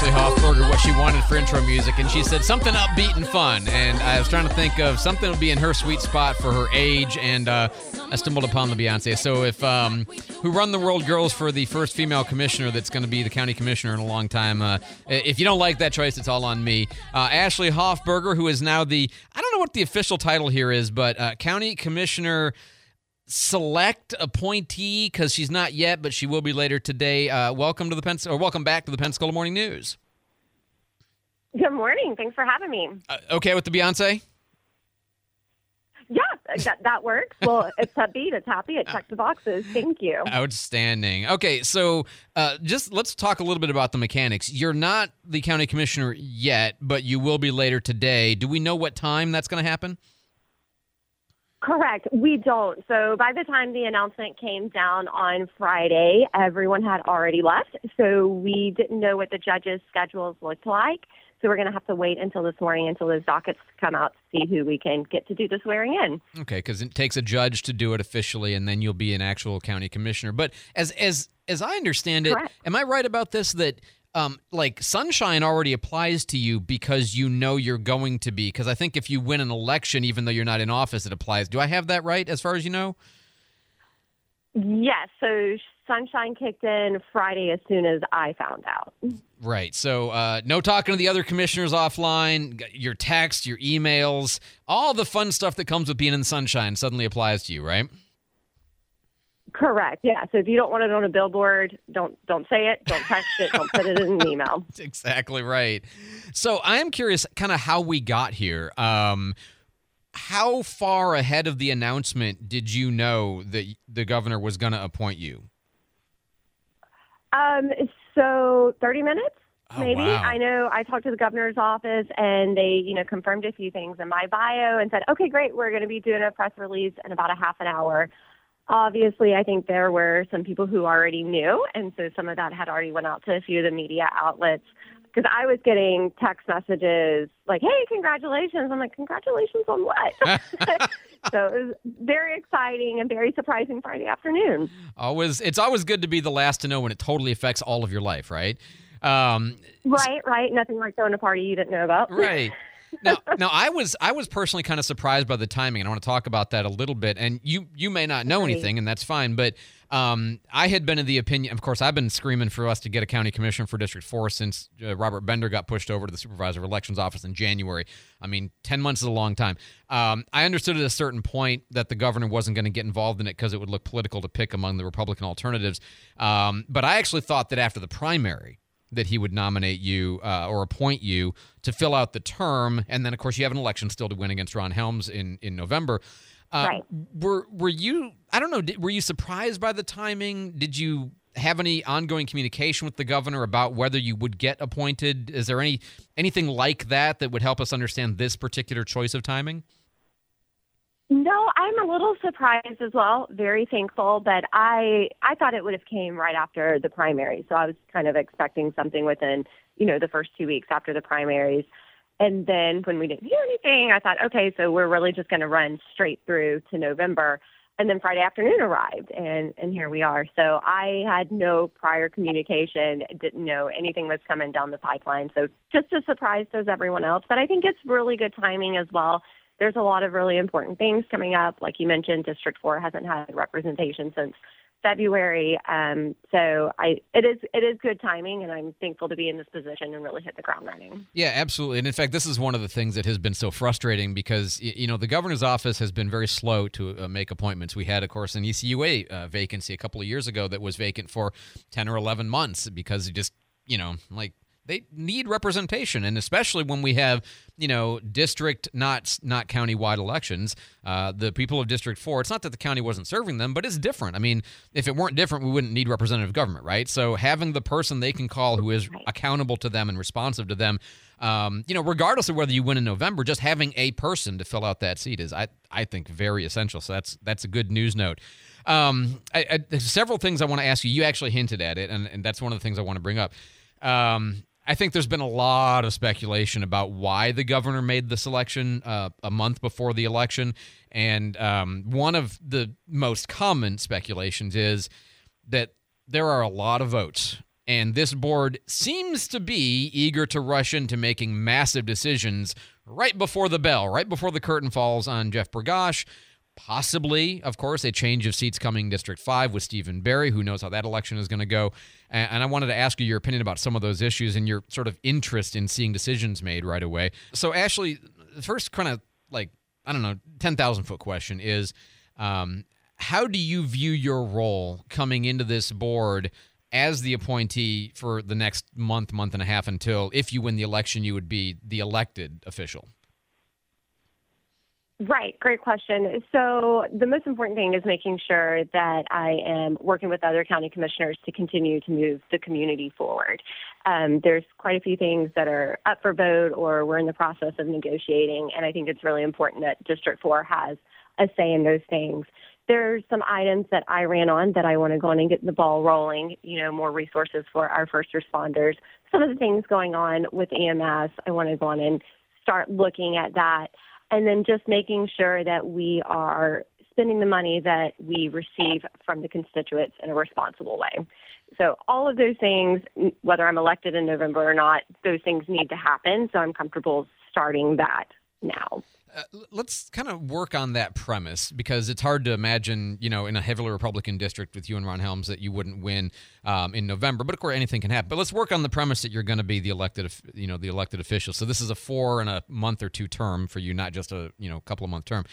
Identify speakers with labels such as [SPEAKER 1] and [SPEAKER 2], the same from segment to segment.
[SPEAKER 1] Ashley Hoffberger what she wanted for intro music, and she said something upbeat and fun. And I was trying to think of something that would be in her sweet spot for her age, and I stumbled upon the Beyonce. So if Who Run the World girls for the first female commissioner that's going to be the county commissioner in a long time, if you don't like that choice, it's all on me. Ashley Hoffberger, who is now the, I don't know what the official title here is, but county commissioner select appointee, because she's not yet, but she will be later today. Welcome back to the Pensacola Morning News.
[SPEAKER 2] Good morning. Thanks for having me.
[SPEAKER 1] Okay with the Beyonce?
[SPEAKER 2] Yeah, that works. Well, it's upbeat, it's happy, it checks the boxes. Thank you.
[SPEAKER 1] Outstanding. Okay, so just let's talk a little bit about the mechanics. You're not the county commissioner yet, but you will be later today. Do we know what time that's going to happen?
[SPEAKER 2] Correct. We don't. So by the time the announcement came down on Friday, everyone had already left. So we didn't know what the judges' schedules looked like. So we're going to have to wait until this morning, until those dockets come out, to see who we can get to do the swearing in.
[SPEAKER 1] Okay, because it takes a judge to do it officially, and then you'll be an actual county commissioner. But as I understand it,
[SPEAKER 2] Correct.
[SPEAKER 1] Am I right about this, that like sunshine already applies to you because you know you're going to be? Because I think if you win an election, even though you're not in office, it applies. Do I have that right as far as you know?
[SPEAKER 2] Yes. So sunshine kicked in Friday as soon as I found out.
[SPEAKER 1] Right. So no talking to the other commissioners offline, your texts, your emails, all the fun stuff that comes with being in the sunshine suddenly applies to you, right?
[SPEAKER 2] Correct. Yeah. So if you don't want it on a billboard, don't say it, don't text it, don't put it in an email.
[SPEAKER 1] That's exactly right. So I am curious kind of how we got here. How far ahead of the announcement did you know that the governor was going to appoint you?
[SPEAKER 2] So 30 minutes, maybe.
[SPEAKER 1] Wow.
[SPEAKER 2] I know I talked to the governor's office, and they, confirmed a few things in my bio and said, okay, great, we're going to be doing a press release in about a half an hour. Obviously, I think there were some people who already knew, and so some of that had already went out to a few of the media outlets, because I was getting text messages like, hey, congratulations. I'm like, congratulations on what? So it was very exciting and very surprising Friday afternoon.
[SPEAKER 1] It's always good to be the last to know when it totally affects all of your life, right?
[SPEAKER 2] Right. Nothing like throwing a party you didn't know about.
[SPEAKER 1] Right. Now, I was personally kind of surprised by the timing, and I want to talk about that a little bit. And you may not know anything, and that's fine. But I had been of the opinion, of course, I've been screaming for us to get a county commissioner for District 4 since Robert Bender got pushed over to the Supervisor of Elections office in January. I mean, 10 months is a long time. I understood at a certain point that the governor wasn't going to get involved in it because it would look political to pick among the Republican alternatives. But I actually thought that after the primary, that he would nominate you or appoint you to fill out the term. And then, of course, you have an election still to win against Ron Helms in November.
[SPEAKER 2] Right.
[SPEAKER 1] Were you, I don't know, were you surprised by the timing? Did you have any ongoing communication with the governor about whether you would get appointed? Is there anything like that would help us understand this particular choice of timing?
[SPEAKER 2] No, I'm a little surprised as well. Very thankful, but I thought it would have came right after the primary. So I was kind of expecting something within, the first 2 weeks after the primaries. And then when we didn't hear anything, I thought, okay, so we're really just going to run straight through to November. And then Friday afternoon arrived, and here we are. So I had no prior communication, didn't know anything was coming down the pipeline. So just as surprised as everyone else. But I think it's really good timing as well. There's a lot of really important things coming up. Like you mentioned, District 4 hasn't had representation since February. So it is good timing, and I'm thankful to be in this position and really hit the ground running.
[SPEAKER 1] Yeah, absolutely. And in fact, this is one of the things that has been so frustrating because, the governor's office has been very slow to make appointments. We had, of course, an ECUA vacancy a couple of years ago that was vacant for 10 or 11 months because it just, they need representation, and especially when we have, district, not county-wide elections. The people of District 4, it's not that the county wasn't serving them, but it's different. I mean, if it weren't different, we wouldn't need representative government, right? So having the person they can call who is accountable to them and responsive to them, regardless of whether you win in November, just having a person to fill out that seat is, I think, very essential. So that's a good news note. There's several things I want to ask you. You actually hinted at it, and that's one of the things I want to bring up. I think there's been a lot of speculation about why the governor made the selection a month before the election. And one of the most common speculations is that there are a lot of votes And this board seems to be eager to rush into making massive decisions right before the bell, right before the curtain falls on Jeff Bergosh. Possibly, of course, a change of seats coming in District 5 with Stephen Barry. Who knows how that election is going to go. And I wanted to ask you your opinion about some of those issues and your sort of interest in seeing decisions made right away. So, Ashley, the first kind of 10,000-foot question is, how do you view your role coming into this board as the appointee for the next month and a half until, if you win the election, you would be the elected official?
[SPEAKER 2] Right. Great question. So the most important thing is making sure that I am working with other county commissioners to continue to move the community forward. There's quite a few things that are up for vote or we're in the process of negotiating, and I think it's really important that District 4 has a say in those things. There's some items that I ran on that I want to go on and get the ball rolling, more resources for our first responders. Some of the things going on with EMS, I want to go on and start looking at that. And then just making sure that we are spending the money that we receive from the constituents in a responsible way. So all of those things, whether I'm elected in November or not, those things need to happen. So I'm comfortable starting that now.
[SPEAKER 1] Let's kind of work on that premise, because it's hard to imagine, in a heavily Republican district with you and Ron Helms, that you wouldn't win in November. But of course, anything can happen. But let's work on the premise that you're going to be the elected official. So this is a 4 and a month or 2 term for you, not just a couple of month term.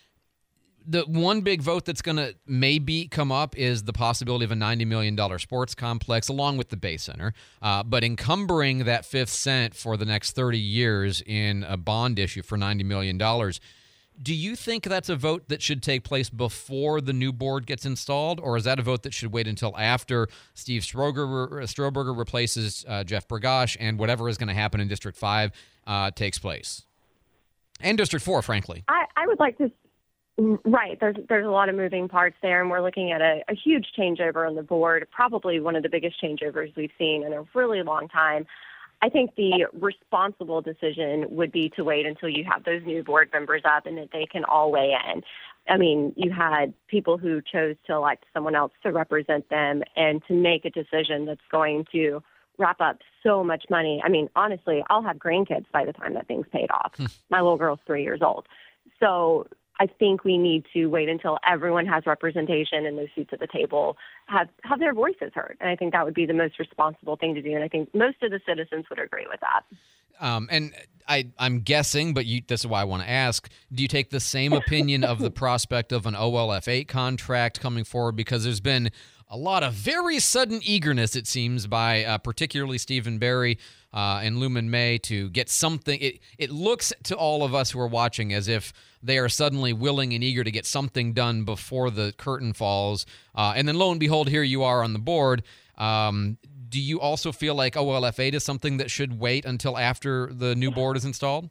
[SPEAKER 1] The one big vote that's going to maybe come up is the possibility of a $90 million sports complex along with the Bay Center. But encumbering that 5th cent for the next 30 years in a bond issue for $90 million, do you think that's a vote that should take place before the new board gets installed? Or is that a vote that should wait until after Steve Stroberger replaces Jeff Bergosh and whatever is going to happen in District 5 takes place? And District 4, frankly.
[SPEAKER 2] I would like to... Right. There's a lot of moving parts there, and we're looking at a huge changeover on the board, probably one of the biggest changeovers we've seen in a really long time. I think the responsible decision would be to wait until you have those new board members up and that they can all weigh in. I mean, you had people who chose to elect someone else to represent them and to make a decision that's going to wrap up so much money. I mean, honestly, I'll have grandkids by the time that thing's paid off. My little girl's 3 years old. So I think we need to wait until everyone has representation and those seats at the table have their voices heard. And I think that would be the most responsible thing to do. And I think most of the citizens would agree with that.
[SPEAKER 1] And I'm guessing, but this is why I want to ask, do you take the same opinion of the prospect of an OLF8 contract coming forward? Because there's been a lot of very sudden eagerness, it seems, by particularly Stephen Barry and Luman May to get something. It looks to all of us who are watching as if they are suddenly willing and eager to get something done before the curtain falls. And then lo and behold, here you are on the board. Do you also feel like OLF8 is something that should wait until after the new board is installed?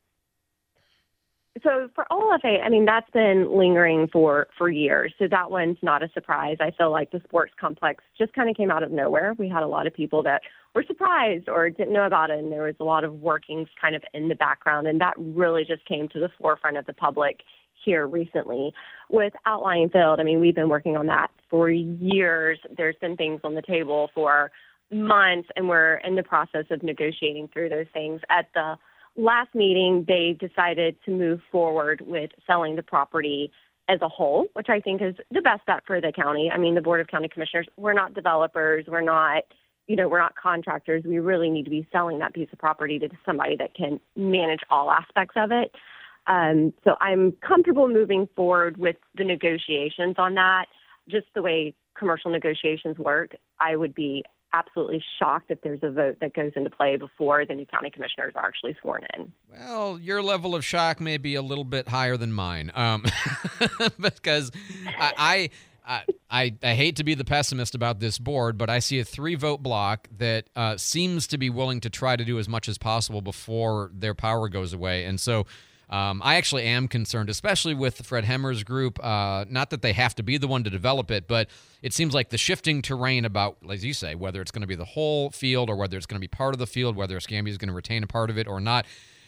[SPEAKER 2] So for OLF8, I mean, that's been lingering for years. So that one's not a surprise. I feel like the sports complex just kind of came out of nowhere. We had a lot of people that were surprised or didn't know about it, and there was a lot of workings kind of in the background, and that really just came to the forefront of the public here recently. With Outlying Field, I mean, we've been working on that for years. There's been things on the table for months, and we're in the process of negotiating through those things. At the last meeting, they decided to move forward with selling the property as a whole, which I think is the best bet for the county. I mean, the Board of County Commissioners, we're not developers. We're not contractors. We really need to be selling that piece of property to somebody that can manage all aspects of it. So I'm comfortable moving forward with the negotiations on that. Just the way commercial negotiations work, I would be absolutely shocked if there's a vote that goes into play before the new county commissioners are actually sworn in.
[SPEAKER 1] Well, your level of shock may be a little bit higher than mine, because I hate to be the pessimist about this board, but I see a 3-vote block that seems to be willing to try to do as much as possible before their power goes away. And so I actually am concerned, especially with Fred Hemmer's group. Not that they have to be the one to develop it, but it seems like the shifting terrain about, as you say, whether it's going to be the whole field or whether it's going to be part of the field, whether Escambia is going to retain a part of it or not.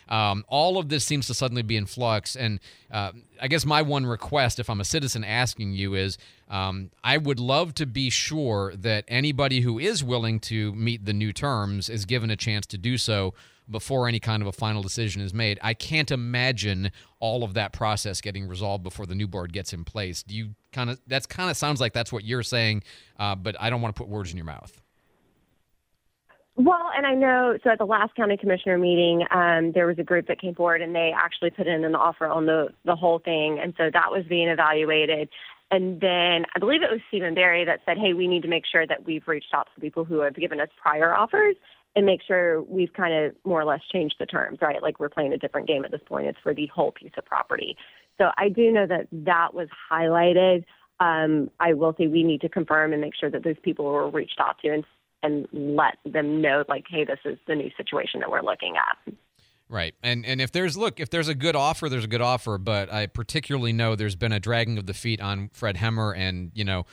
[SPEAKER 1] All of this seems to suddenly be in flux. And I guess my one request, if I'm a citizen asking you, is I would love to be sure that anybody who is willing to meet the new terms is given a chance to do so before any kind of a final decision is made. I can't imagine all of that process getting resolved before the new board gets in place. Do you that kind of sounds like that's what you're saying, but I don't want to put words in your mouth.
[SPEAKER 2] Well, and I know, so at the last county commissioner meeting, there was a group that came forward and they actually put in an offer on the whole thing. And so that was being evaluated. And then I believe it was Stephen Barry that said, hey, we need to make sure that we've reached out to people who have given us prior offers and make sure we've kind of more or less changed the terms, right? Like we're playing a different game at this point. It's for the whole piece of property. So I do know that that was highlighted. I will say we need to confirm and make sure that those people were reached out to and let them know, like, hey, this is the new situation that we're looking at.
[SPEAKER 1] Right. And if there's a good offer, there's a good offer. But I particularly know there's been a dragging of the feet on Fred Hemmer. And,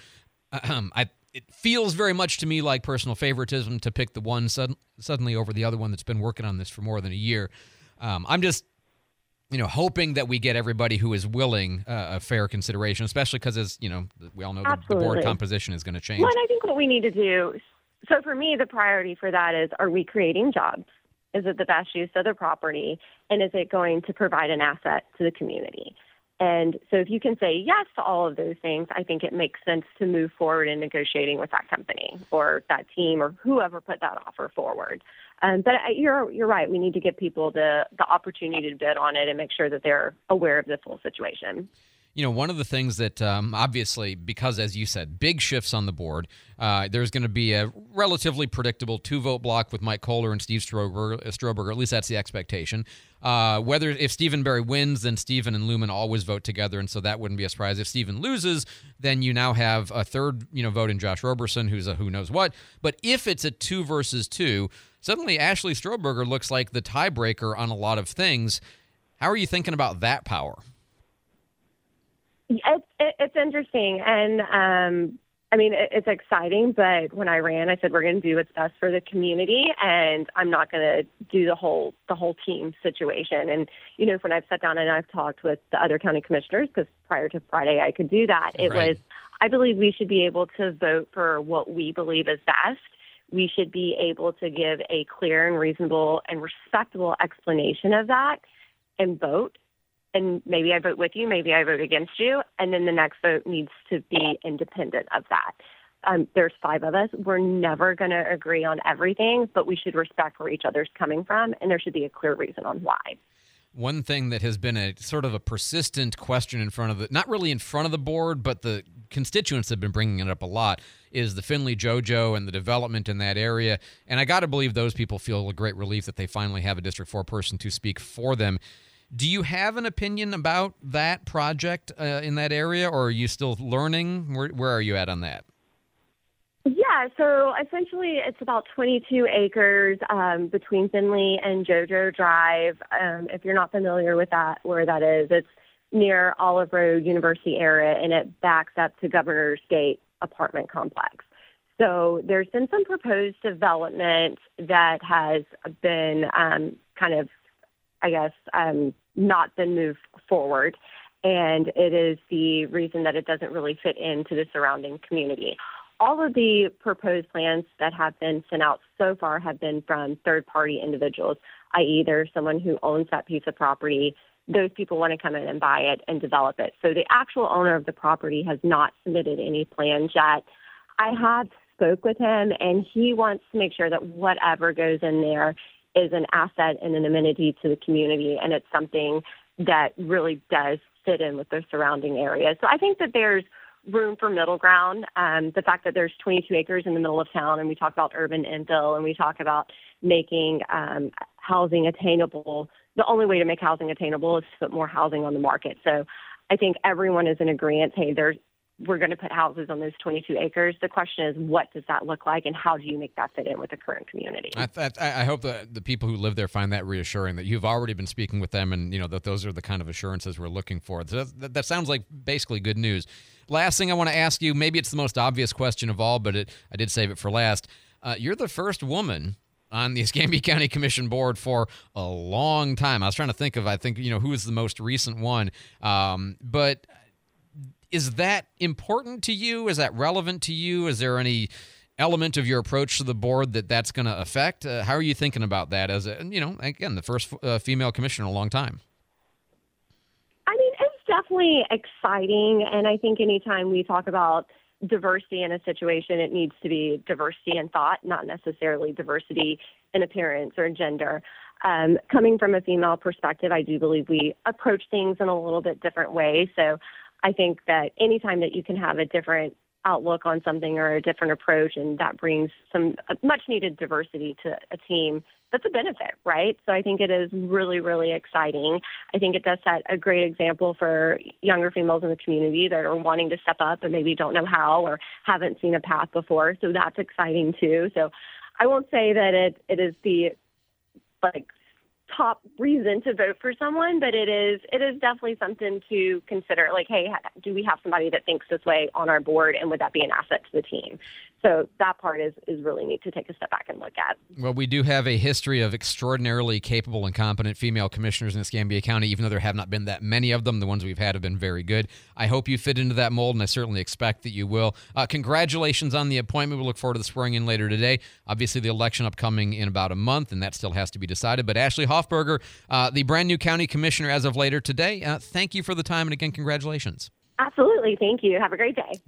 [SPEAKER 1] it feels very much to me like personal favoritism to pick the one suddenly over the other one that's been working on this for more than a year. I'm just, hoping that we get everybody who is willing a fair consideration, especially because, as we all know, the board composition is going to change.
[SPEAKER 2] Well, and I think what we need to do, so for me, the priority for that is, are we creating jobs? Is it the best use of the property? And is it going to provide an asset to the community? And so if you can say yes to all of those things, I think it makes sense to move forward in negotiating with that company or that team or whoever put that offer forward. But you're right. We need to give people the opportunity to bid on it and make sure that they're aware of the full situation.
[SPEAKER 1] One of the things that obviously, because as you said, big shifts on the board, there's going to be a relatively predictable 2-vote block with Mike Kohler and Steve Stroberger. At least that's the expectation. If Stephen Barry wins, then Stephen and Lumen always vote together, and so that wouldn't be a surprise. If Stephen loses, then you now have a third, vote in Josh Roberson, who's a who knows what. But if it's a 2 versus 2, suddenly Ashley Stroberger looks like the tiebreaker on a lot of things. How are you thinking about that power?
[SPEAKER 2] It's interesting, and it's exciting. But when I ran, I said we're going to do what's best for the community, and I'm not going to do the whole team situation. And when I've sat down and I've talked with the other county commissioners, because prior to Friday I could do that, I believe we should be able to vote for what we believe is best. We should be able to give a clear and reasonable and respectable explanation of that and vote. And maybe I vote with you, maybe I vote against you, and then the next vote needs to be independent of that. There's 5 of us. We're never going to agree on everything, but we should respect where each other's coming from, and there should be a clear reason on why.
[SPEAKER 1] One thing that has been a sort of a persistent question in front of not really in front of the board, but the constituents have been bringing it up a lot, is the Finley JoJo and the development in that area. And I got to believe those people feel a great relief that they finally have a District 4 person to speak for them. Do you have an opinion about that project in that area, or are you still learning? Where are you at on that?
[SPEAKER 2] Yeah, so essentially it's about 22 acres between Finley and JoJo Drive. If you're not familiar with that, where that is, it's near Olive Road University area, and it backs up to Governor's Gate apartment complex. So there's been some proposed development that has been not been moved forward. And it is the reason that it doesn't really fit into the surrounding community. All of the proposed plans that have been sent out so far have been from third-party individuals, i.e. there's someone who owns that piece of property. Those people want to come in and buy it and develop it. So the actual owner of the property has not submitted any plans yet. I have spoke with him, and he wants to make sure that whatever goes in there is an asset and an amenity to the community, and it's something that really does fit in with the surrounding areas. So I think that there's room for middle ground. The fact that there's 22 acres in the middle of town, and we talk about urban infill, and we talk about making housing attainable. The only way to make housing attainable is to put more housing on the market. So I think everyone is in agreement, hey, we're going to put houses on those 22 acres. The question is, what does that look like, and how do you make that fit in with the current community?
[SPEAKER 1] I hope that the people who live there find that reassuring, that you've already been speaking with them, and that those are the kind of assurances we're looking for. So that sounds like basically good news. Last thing I want to ask you, maybe it's the most obvious question of all, but I did save it for last. You're the first woman on the Escambia County Commission board for a long time. I was trying to think of, who is the most recent one. But is that important to you? Is that relevant to you? Is there any element of your approach to the board that's going to affect? How are you thinking about that as again, the first female commissioner in a long time?
[SPEAKER 2] I mean, it's definitely exciting. And I think anytime we talk about diversity in a situation, it needs to be diversity in thought, not necessarily diversity in appearance or gender. Coming from a female perspective, I do believe we approach things in a little bit different way. So I think that anytime that you can have a different outlook on something or a different approach, and that brings some much needed diversity to a team, that's a benefit, right? So I think it is really, really exciting. I think it does set a great example for younger females in the community that are wanting to step up and maybe don't know how or haven't seen a path before. So that's exciting too. So I won't say that it is the top reason to vote for someone, but it is definitely something to consider. Like, hey, do we have somebody that thinks this way on our board, and would that be an asset to the team? So that part is really neat to take a step back and look at.
[SPEAKER 1] Well, we do have a history of extraordinarily capable and competent female commissioners in Escambia County, even though there have not been that many of them. The ones we've had have been very good. I hope you fit into that mold, and I certainly expect that you will. Congratulations on the appointment. We look forward to the swearing in later today. Obviously, the election upcoming in about a month, and that still has to be decided. But Ashley Hoffberger, the brand new county commissioner as of later today, thank you for the time, and again, congratulations.
[SPEAKER 2] Absolutely. Thank you. Have a great day.